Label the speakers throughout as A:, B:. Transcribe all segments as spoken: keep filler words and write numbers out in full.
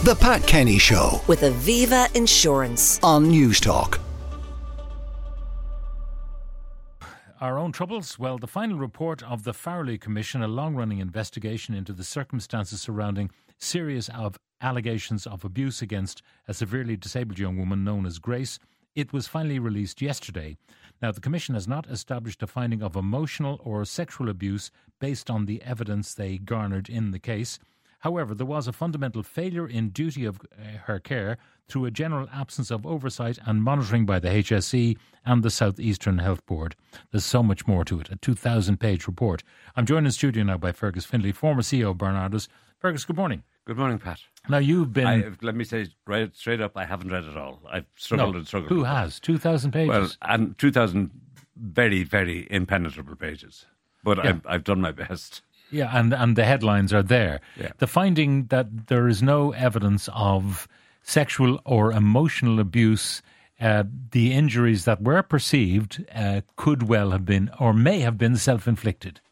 A: The Pat Kenny Show
B: with Aviva Insurance
A: on Newstalk.
C: Our own troubles? Well, the final report of the Farrelly Commission, a long-running investigation into the circumstances surrounding serious of allegations of abuse against a severely disabled young woman known as Grace, it was finally released yesterday. Now, the Commission has not established a finding of emotional or sexual abuse based on the evidence they garnered in the case. However, there was a fundamental failure in duty of uh, her care through a general absence of oversight and monitoring by the H S E and the South Eastern Health Board. There's so much more to it, a two thousand page report. I'm joined in studio now by Fergus Findlay, former C E O of Barnardo's. Fergus, good morning.
D: Good morning, Pat.
C: Now, you've been...
D: I, let me say right straight up, I haven't read it all. I've struggled
C: no,
D: and struggled.
C: Who has? two thousand pages?
D: Well, and two thousand very, very impenetrable pages. But
C: Yeah.
D: I've, I've done my best.
C: Yeah, and, and the headlines are there.
D: Yeah.
C: The finding that there is no evidence of sexual or emotional abuse, uh, the injuries that were perceived uh, could well have been or may have been self-inflicted.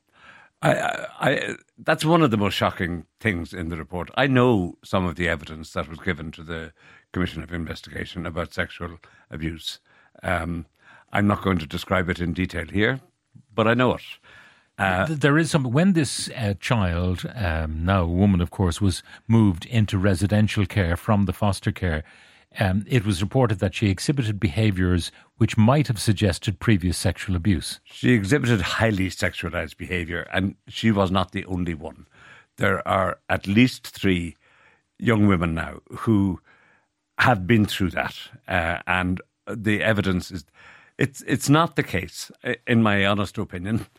D: I, I, I, that's one of the most shocking things in the report. I know some of the evidence that was given to the Commission of Investigation about sexual abuse. Um, I'm not going to describe it in detail here, but I know it. Uh,
C: there is some. When this uh, child, um, now a woman, of course, was moved into residential care from the foster care, um, it was reported that she exhibited behaviours which might have suggested previous sexual abuse.
D: She exhibited highly sexualized behaviour, and she was not the only one. There are at least three young women now who have been through that, uh, and the evidence is it's it's not the case, in my honest opinion.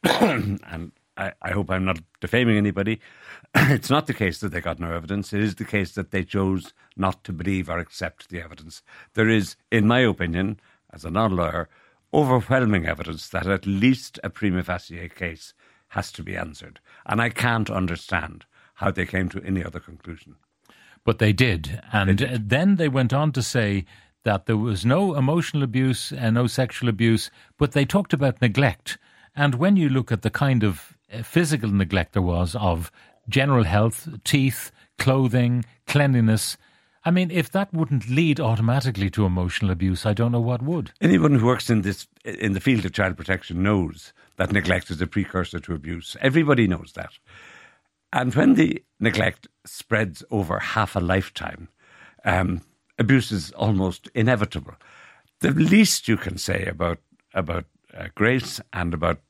D: and I, I hope I'm not defaming anybody. It's not the case that they got no evidence. It is the case that they chose not to believe or accept the evidence. There is, in my opinion, as a non-lawyer, overwhelming evidence that at least a prima facie case has to be answered. And I can't understand how they came to any other conclusion.
C: But they did. And
D: They did.
C: then they went on to say that there was no emotional abuse and no sexual abuse, but they talked about neglect. And when you look at the kind of physical neglect there was of general health, teeth, clothing, cleanliness, I mean, if that wouldn't lead automatically to emotional abuse, I don't know what would.
D: Anyone who works in this in the field of child protection knows that neglect is a precursor to abuse. Everybody knows that. And when the neglect spreads over half a lifetime, um, abuse is almost inevitable. The least you can say about about uh, Grace and about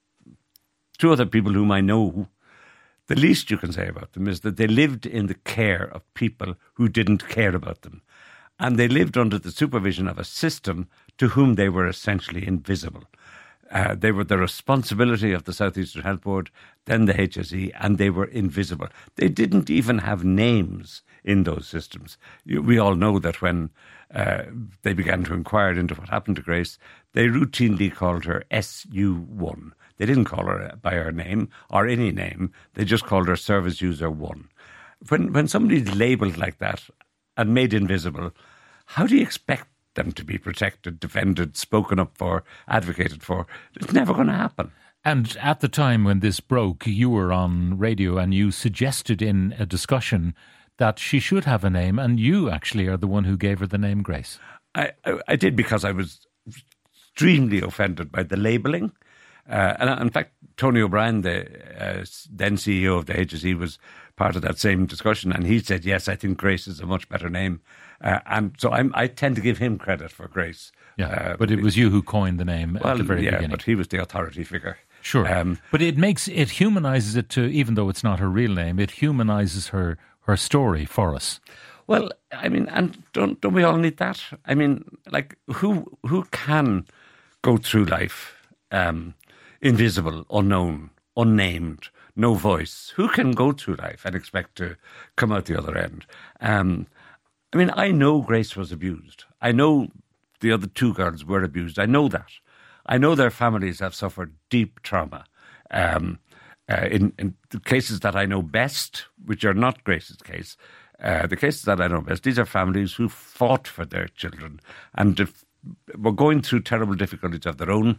D: two other people whom I know, the least you can say about them is that they lived in the care of people who didn't care about them. And they lived under the supervision of a system to whom they were essentially invisible. Uh, they were the responsibility of the South Eastern Health Board, then the H S E, and they were invisible. They didn't even have names in those systems. You, we all know that when uh, they began to inquire into what happened to Grace, they routinely called her S U one. They didn't call her by her name or any name. They just called her Service User one. When, when somebody's labelled like that and made invisible, how do you expect them to be protected, defended, spoken up for, advocated for? It's never going to happen.
C: And at the time when this broke, you were on radio and you suggested in a discussion that she should have a name, and you actually are the one who gave her the name Grace.
D: I, I, I did because I was extremely offended by the labelling. Uh, and in fact, Tony O'Brien, the uh, then C E O of the H S E, was part of that same discussion, and he said, yes, I think Grace is a much better name. Uh, and so I'm, I tend to give him credit for Grace.
C: Yeah,
D: uh,
C: but it was you who coined the name
D: well,
C: at the very
D: yeah,
C: beginning.
D: but he was the authority figure.
C: Sure,
D: Um,
C: but it makes, it humanises it to, even though it's not her real name, it humanises her, her story for us.
D: Well, I mean, and don't don't we all need that? I mean, like, who who can go through life um, invisible, unknown, unnamed, no voice? Who can go through life and expect to come out the other end? Um, I mean, I know Grace was abused. I know the other two girls were abused. I know that. I know their families have suffered deep trauma. Um, uh, in, in the cases that I know best, which are not Grace's case, uh, the cases that I know best, these are families who fought for their children and def- were going through terrible difficulties of their own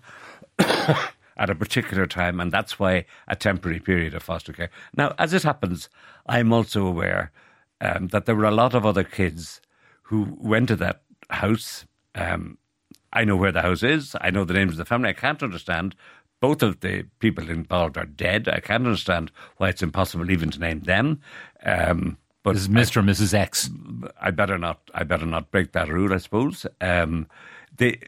D: at a particular time, and that's why a temporary period of foster care. Now, as it happens, I'm also aware um, that there were a lot of other kids who went to that house. Um, I know where the house is. I know the names of the family. I can't understand. Both of the people involved are dead. I can't understand why it's impossible even to name them. Um, but
C: this is Mister and Missus X.
D: I better not. I better not break that rule, I suppose. Um, the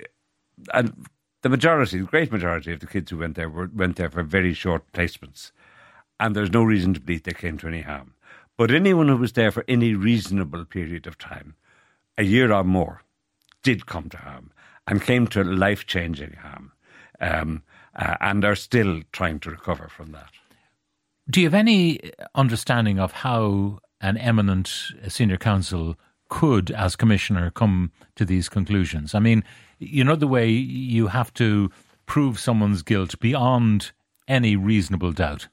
D: and the majority, the great majority of the kids who went there were went there for very short placements, and there's no reason to believe they came to any harm. But anyone who was there for any reasonable period of time, a year or more, did come to harm and came to life-changing harm. Um, Uh, and are still trying to recover from that.
C: Do you have any understanding of how an eminent senior counsel could, as commissioner, come to these conclusions? I mean, you know the way you have to prove someone's guilt beyond any reasonable doubt.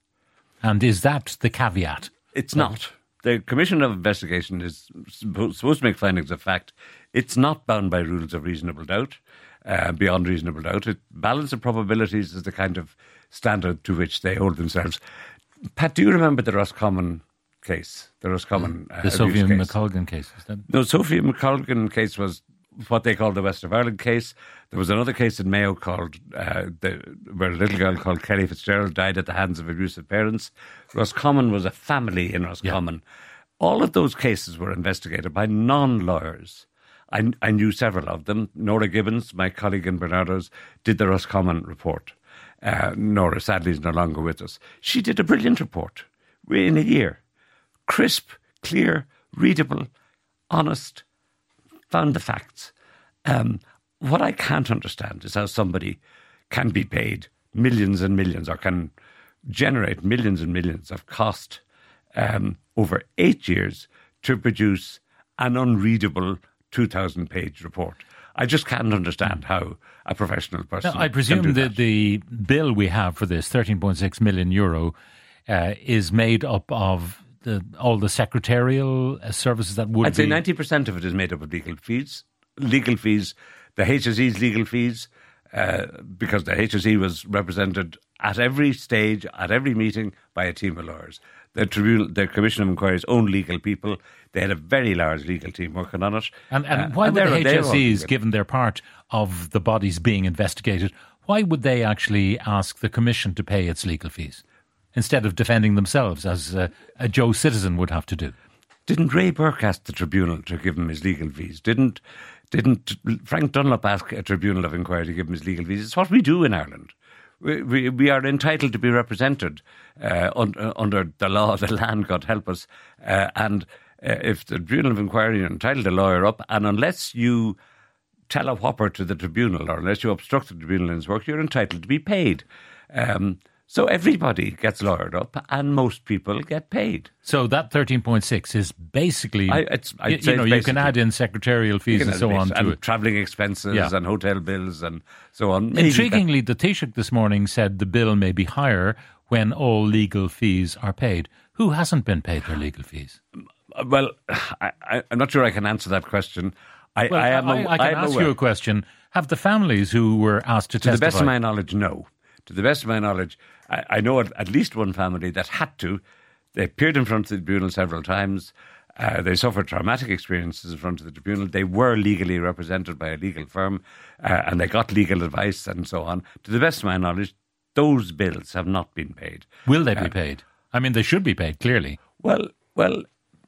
C: And is that the caveat?
D: It's not. The Commission of Investigation is supposed to make findings of fact. It's not bound by rules of reasonable doubt. Uh, beyond reasonable doubt. It, balance of probabilities is the kind of standard to which they hold themselves. Pat, do you remember the Roscommon case? The Roscommon uh,
C: The Sophia
D: case?
C: McColgan case, is that?
D: No, Sophia McColgan case was what they call the West of Ireland case. There was another case in Mayo called, uh, the, where a little girl called Kelly Fitzgerald died at the hands of abusive parents. Roscommon was a family in Roscommon. Yeah. All of those cases were investigated by non-lawyers. I, I knew several of them. Nora Gibbons, my colleague in Bernardo's, did the Roscommon report. Uh, Nora, sadly, is no longer with us. She did a brilliant report in a year. Crisp, clear, readable, honest, found the facts. Um, what I can't understand is how somebody can be paid millions and millions or can generate millions and millions of cost um, over eight years to produce an unreadable two thousand page report. I just can't understand how a professional person
C: now, I presume
D: can do
C: that
D: that.
C: the bill we have for this, thirteen point six million euro, uh, is made up of the, all the secretarial uh, services that would
D: I'd
C: be...
D: say ninety percent of it is made up of legal fees. Legal fees, the H S E's legal fees, uh, because the H S E was represented at every stage, at every meeting, by a team of lawyers. The tribunal, the Commission of Inquiry's own legal people, they had a very large legal team working on it.
C: And, and
D: uh,
C: why
D: and
C: would the
D: they're- they're
C: H S Es,
D: all-
C: given their part of the bodies being investigated, why would they actually ask the Commission to pay its legal fees instead of defending themselves, as uh, a Joe citizen would have to do?
D: Didn't Ray Burke ask the tribunal to give him his legal fees? Didn't didn't Frank Dunlop ask a tribunal of inquiry to give him his legal fees? It's what we do in Ireland. We, we, we are entitled to be represented uh, un, uh, under the law of the land, God help us. Uh, and uh, if the Tribunal of Inquiry are entitled to lawyer up, and unless you tell a whopper to the tribunal or unless you obstruct the tribunal in its work, you're entitled to be paid. Um, so everybody gets lawyered up and most people get paid.
C: So that thirteen point six is basically,
D: I- it's- I'd
C: you,
D: say
C: you know,
D: it's
C: you can
D: basically-
C: add in secretarial fees and so on to
D: and
C: it.
D: travelling expenses
C: Yeah.
D: and hotel bills and so on. Maybe that-
C: Intriguingly, the Taoiseach this morning said the bill may be higher when all legal fees are paid. Who hasn't been paid their legal fees?
D: Well, I, I, I'm not sure I can answer that question. I,
C: Well,
D: I,
C: I,
D: am.
C: I, I can
D: am
C: ask
D: aware.
C: you a question. Have the families who were asked to,
D: To the
C: testify...
D: best of my knowledge, no. To the best of my knowledge, I, I know at, at least one family that had to. They appeared in front of the tribunal several times. Uh, they suffered traumatic experiences in front of the tribunal. They were legally represented by a legal firm, uh, and they got legal advice and so on. To the best of my knowledge, those bills have not been paid.
C: Will they be paid? I mean, they should be paid, clearly.
D: Well, well,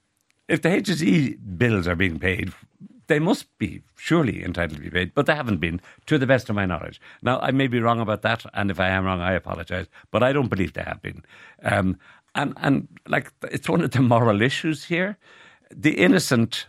D: if the H S E bills are being paid, they must be surely entitled to be paid, but they haven't been, to the best of my knowledge. Now, I may be wrong about that, and if I am wrong, I apologise, but I don't believe they have been. Um, and, and, like, it's one of the moral issues here. The innocent...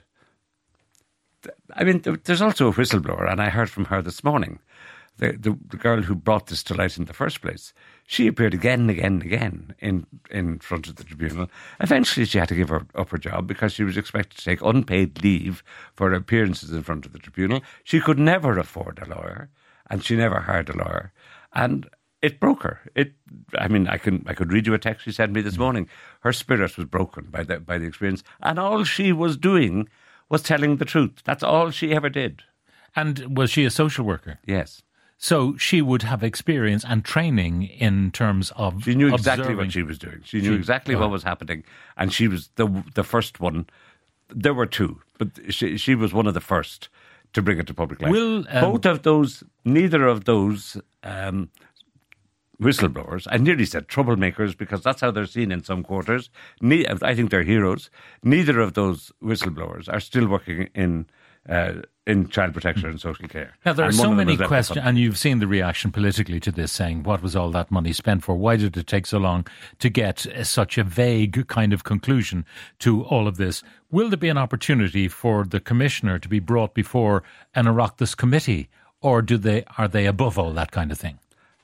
D: I mean, there's also a whistleblower, and I heard from her this morning, the, the, the girl who brought this to light in the first place. She appeared again and again and again in, in front of the tribunal. Eventually, she had to give her, up her job because she was expected to take unpaid leave for appearances in front of the tribunal. She could never afford a lawyer, and she never hired a lawyer. And it broke her. It. I mean, I can I could read you a text she sent me this morning. Her spirit was broken by the by the experience, and all she was doing was telling the truth. That's all she ever did.
C: And was she a social worker?
D: Yes.
C: So she would have experience and training in terms of
D: She knew exactly
C: observing.
D: what she was doing. She knew
C: She-
D: exactly
C: oh.
D: what was happening. And she was the the first one. There were two, but she, she was one of the first to bring it to public light.
C: Will, um,
D: Both of those, neither of those um, whistleblowers, I nearly said troublemakers because that's how they're seen in some quarters. Ne- I think they're heroes. Neither of those whistleblowers are still working in uh, in child protection and social care.
C: Now, there are
D: And one
C: so
D: of them
C: many
D: has left the
C: questions,
D: country.
C: and you've seen the reaction politically to this, saying, what was all that money spent for? Why did it take so long to get uh, such a vague kind of conclusion to all of this? Will there be an opportunity for the Commissioner to be brought before an Oireachtas committee, or do they are they above all that kind of thing?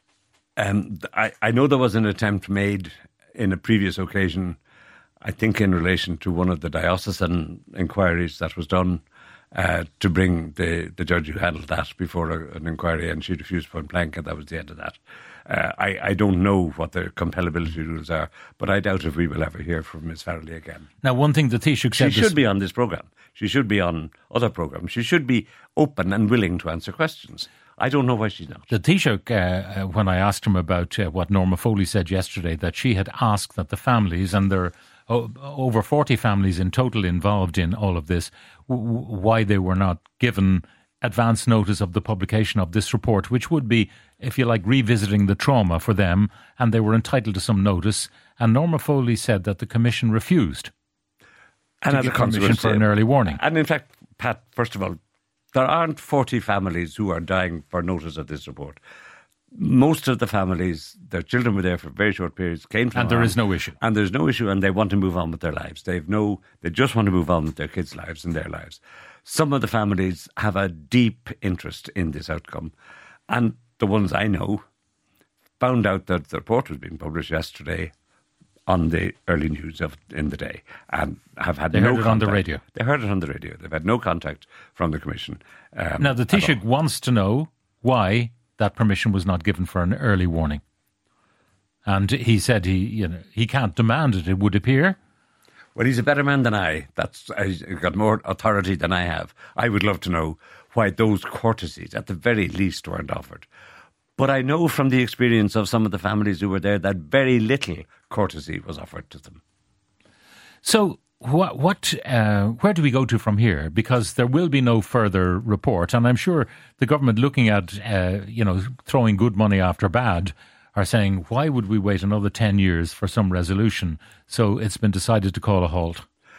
D: Um, I, I know there was an attempt made in a previous occasion, I think in relation to one of the diocesan inquiries that was done, uh, to bring the, the judge who handled that before a, an inquiry, and she refused point blank, and that was the end of that. Uh, I, I don't know what the compellability rules are, but I doubt if we will ever hear from Miz Farrelly again.
C: Now, one thing that Taoiseach
D: She
C: said...
D: should
C: this-
D: be on this programme. She should be on other programmes. She should be open and willing to answer questions. I don't know why she's not.
C: The Taoiseach, uh, uh, when I asked him about uh, what Norma Foley said yesterday, that she had asked that the families, and there are o- over forty families in total involved in all of this, w- w- why they were not given advance notice of the publication of this report, which would be, if you like, revisiting the trauma for them, and they were entitled to some notice. And Norma Foley said that the Commission refused
D: And
C: to
D: as a
C: give permission
D: consequence,
C: for an early warning.
D: And in fact, Pat, first of all, there aren't forty families who are dying for notice of this report. Most of the families, their children were there for very short periods, came from
C: And there
D: harm,
C: is no issue.
D: And there's no issue, and they want to move on with their lives. They've no, they just want to move on with their kids' lives and their lives. Some of the families have a deep interest in this outcome. And the ones I know found out that the report was being published yesterday on the early news of in the day, and have had
C: They
D: no
C: heard it on the
D: contact.
C: radio.
D: They heard it on the radio. They've had no contact from the Commission. Um,
C: Now, the
D: at all.
C: Taoiseach wants to know why that permission was not given for an early warning. And he said he, you know, he can't demand it, it would appear.
D: Well, he's a better man than I. That's he's got more authority than I have. I would love to know why those courtesies, at the very least, weren't offered. But I know from the experience of some of the families who were there that very little courtesy was offered to them.
C: So, what, what, uh, where do we go to from here? Because there will be no further report, and I'm sure the government, looking at, uh, you know, throwing good money after bad, are saying, why would we wait another ten years for some resolution? So it's been decided to call a halt.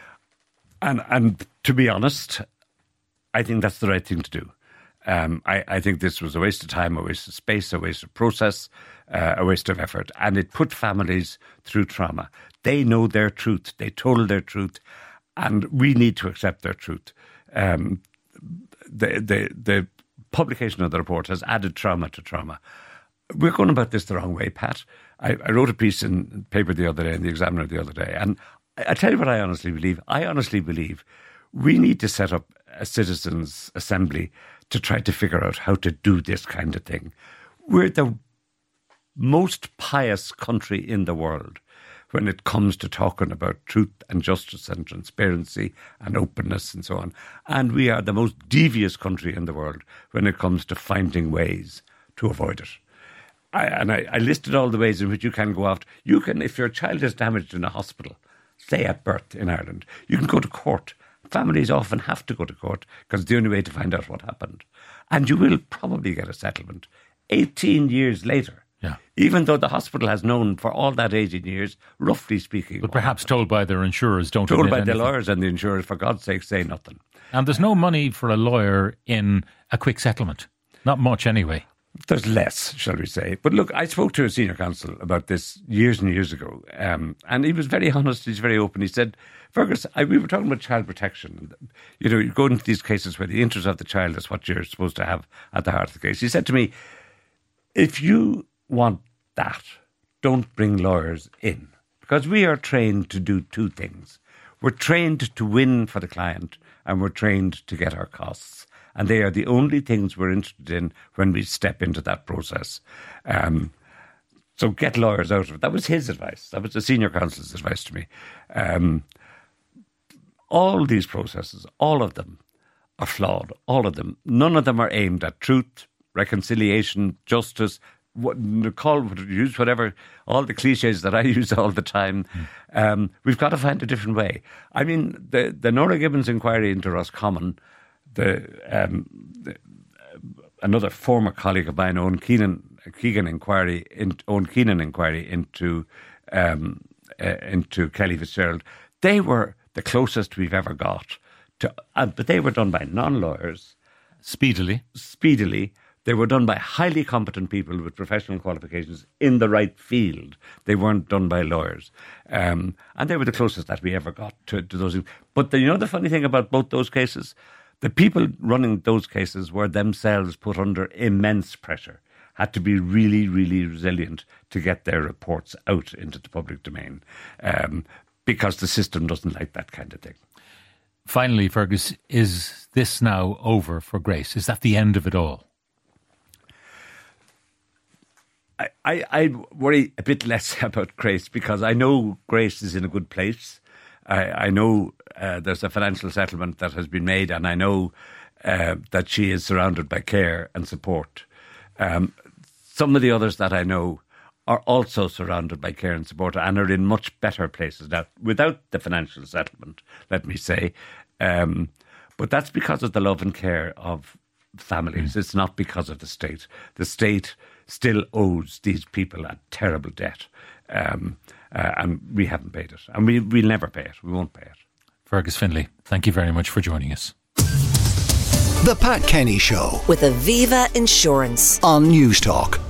D: And and to be honest, I think that's the right thing to do. Um, I, I think this was a waste of time, a waste of space, a waste of process, uh, a waste of effort. And it put families through trauma. They know their truth. They told their truth. And we need to accept their truth. Um, the, the, the publication of the report has added trauma to trauma. We're going about this the wrong way, Pat. I, I wrote a piece in the paper the other day, in the Examiner the other day. And I, I tell you what I honestly believe. I honestly believe we need to set up a citizens' assembly to try to figure out how to do this kind of thing. We're the most pious country in the world when it comes to talking about truth and justice and transparency and openness and so on. And we are the most devious country in the world when it comes to finding ways to avoid it. I, and I, I listed all the ways in which you can go after. You can, if your child is damaged in a hospital, say at birth in Ireland, you can go to court. Families often have to go to court because it's the only way to find out what happened. And you will probably get a settlement eighteen years later.
C: Yeah.
D: Even though the hospital has known for all that eighteen years, roughly speaking.
C: But perhaps told by their insurers, don't
D: Told
C: admit
D: by the
C: anything.
D: lawyers and the insurers, for God's sake, say nothing.
C: And there's no money for a lawyer in a quick settlement. Not much anyway.
D: There's less, shall we say. But look, I spoke to a senior counsel about this years and years ago, um, and he was very honest, he's very open. He said, Fergus, I, we were talking about child protection. You know, you go into these cases where the interest of the child is what you're supposed to have at the heart of the case. He said to me, if you want that, don't bring lawyers in. Because we are trained to do two things. We're trained to win for the client, and we're trained to get our costs. And they are the only things we're interested in when we step into that process. Um, so get lawyers out of it. That was his advice. That was the senior counsel's advice to me. Um, all these processes, all of them, are flawed. All of them. None of them are aimed at truth, reconciliation, justice, what, call, use whatever, all the cliches that I use all the time. Mm. Um, we've got to find a different way. I mean, the, the Nora Gibbons inquiry into Roscommon, the, um, the another former colleague of mine, Owen Keenan, Keegan inquiry, in, Owen Keenan inquiry into um, uh, into Kelly Fitzgerald, they were the closest we've ever got to, uh, but they were done by non-lawyers,
C: speedily,
D: speedily. They were done by highly competent people with professional qualifications in the right field. They weren't done by lawyers, um, and they were the closest that we ever got to, to those. But the, you know the funny thing about both those cases. The people running those cases were themselves put under immense pressure, had to be really, really resilient to get their reports out into the public domain, um, because the system doesn't like that kind of thing.
C: Finally, Fergus, is this now over for Grace? Is that the end of it all?
D: I, I, I worry a bit less about Grace because I know Grace is in a good place. I, I know uh, there's a financial settlement that has been made, and I know uh, that she is surrounded by care and support. Um, some of the others that I know are also surrounded by care and support and are in much better places now, without the financial settlement, let me say. Um, but that's because of the love and care of families. Mm. It's not because of the state. The state still owes these people a terrible debt. Um, uh, and we haven't paid it. And we, we'll never pay it. We won't pay it.
C: Fergus Finlay, thank you very much for joining us.
A: The Pat Kenny Show
B: with Aviva Insurance
A: on News Talk.